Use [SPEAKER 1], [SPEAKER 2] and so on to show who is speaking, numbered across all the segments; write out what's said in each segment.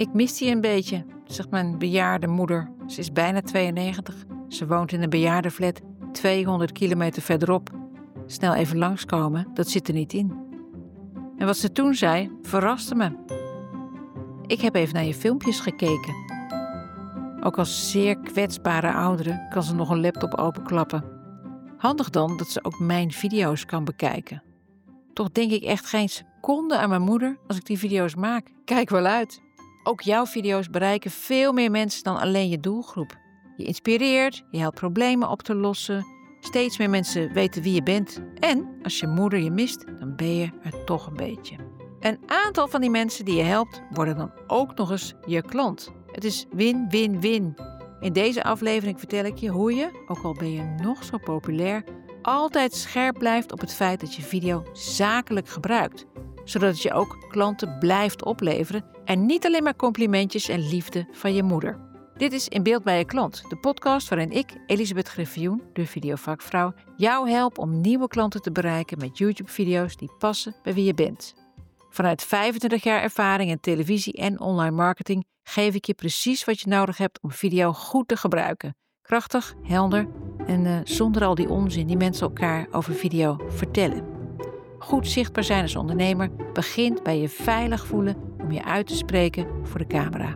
[SPEAKER 1] Ik mis die een beetje, zegt mijn bejaarde moeder. Ze is bijna 92. Ze woont in een bejaardenflat 200 kilometer verderop. Snel even langskomen, dat zit er niet in. En wat ze toen zei, verraste me. Ik heb even naar je filmpjes gekeken. Ook als zeer kwetsbare oudere kan ze nog een laptop openklappen. Handig dan dat ze ook mijn video's kan bekijken. Toch denk ik echt geen seconde aan mijn moeder als ik die video's maak. Kijk wel uit. Ook jouw video's bereiken veel meer mensen dan alleen je doelgroep. Je inspireert, je helpt problemen op te lossen. Steeds meer mensen weten wie je bent. En als je moeder je mist, dan ben je er toch een beetje. Een aantal van die mensen die je helpt, worden dan ook nog eens je klant. Het is win-win-win. In deze aflevering vertel ik je hoe je, ook al ben je nog zo populair, altijd scherp blijft op het feit dat je video zakelijk gebruikt. Zodat het je ook klanten blijft opleveren en niet alleen maar complimentjes en liefde van je moeder. Dit is In Beeld bij je klant, de podcast waarin ik, Elisabeth Griffioen, de videovakvrouw, jou help om nieuwe klanten te bereiken met YouTube-video's die passen bij wie je bent. Vanuit 25 jaar ervaring in televisie en online marketing geef ik je precies wat je nodig hebt om video goed te gebruiken. Krachtig, helder en zonder al die onzin die mensen elkaar over video vertellen. Goed zichtbaar zijn als ondernemer begint bij je veilig voelen om je uit te spreken voor de camera.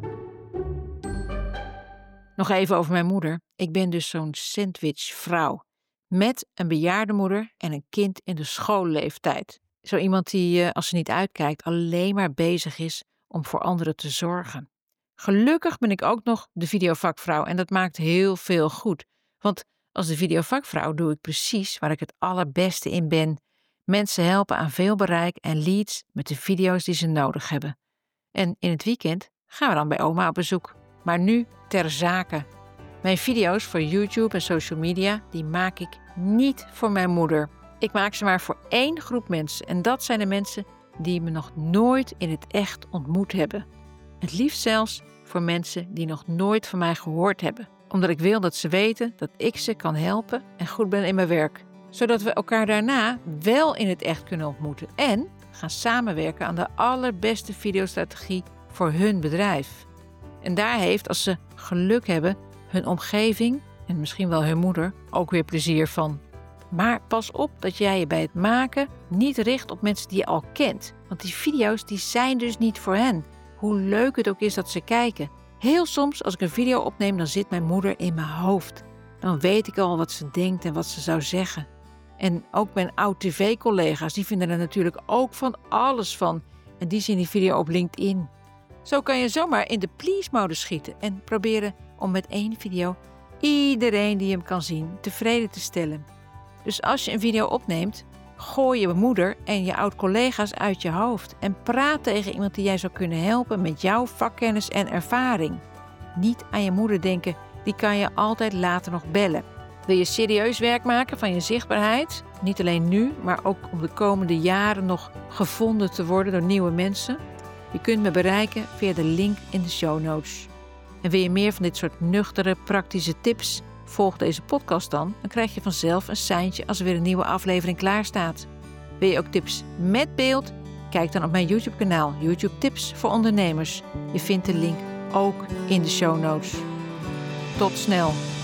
[SPEAKER 1] Nog even over mijn moeder. Ik ben dus zo'n sandwichvrouw. Met een bejaarde moeder en een kind in de schoolleeftijd. Zo iemand die, als ze niet uitkijkt, alleen maar bezig is om voor anderen te zorgen. Gelukkig ben ik ook nog de videovakvrouw en dat maakt heel veel goed. Want als de videovakvrouw doe ik precies waar ik het allerbeste in ben. Mensen helpen aan veel bereik en leads met de video's die ze nodig hebben. En in het weekend gaan we dan bij oma op bezoek. Maar nu ter zake. Mijn video's voor YouTube en social media, die maak ik niet voor mijn moeder. Ik maak ze maar voor één groep mensen. En dat zijn de mensen die me nog nooit in het echt ontmoet hebben. Het liefst zelfs voor mensen die nog nooit van mij gehoord hebben. Omdat ik wil dat ze weten dat ik ze kan helpen en goed ben in mijn werk. Zodat we elkaar daarna wel in het echt kunnen ontmoeten. En gaan samenwerken aan de allerbeste videostrategie voor hun bedrijf. En daar heeft, als ze geluk hebben, hun omgeving en misschien wel hun moeder ook weer plezier van. Maar pas op dat jij je bij het maken niet richt op mensen die je al kent. Want die video's die zijn dus niet voor hen. Hoe leuk het ook is dat ze kijken. Heel soms als ik een video opneem, dan zit mijn moeder in mijn hoofd. Dan weet ik al wat ze denkt en wat ze zou zeggen. En ook mijn oud-tv-collega's, die vinden er natuurlijk ook van alles van. En die zien die video op LinkedIn. Zo kan je zomaar in de please-mode schieten en proberen om met één video iedereen die hem kan zien tevreden te stellen. Dus als je een video opneemt, gooi je moeder en je oud-collega's uit je hoofd en praat tegen iemand die jij zou kunnen helpen met jouw vakkennis en ervaring. Niet aan je moeder denken, die kan je altijd later nog bellen. Wil je serieus werk maken van je zichtbaarheid? Niet alleen nu, maar ook om de komende jaren nog gevonden te worden door nieuwe mensen? Je kunt me bereiken via de link in de show notes. En wil je meer van dit soort nuchtere, praktische tips? Volg deze podcast dan krijg je vanzelf een seintje als er weer een nieuwe aflevering klaar staat. Wil je ook tips met beeld? Kijk dan op mijn YouTube-kanaal YouTube Tips voor Ondernemers. Je vindt de link ook in de show notes. Tot snel!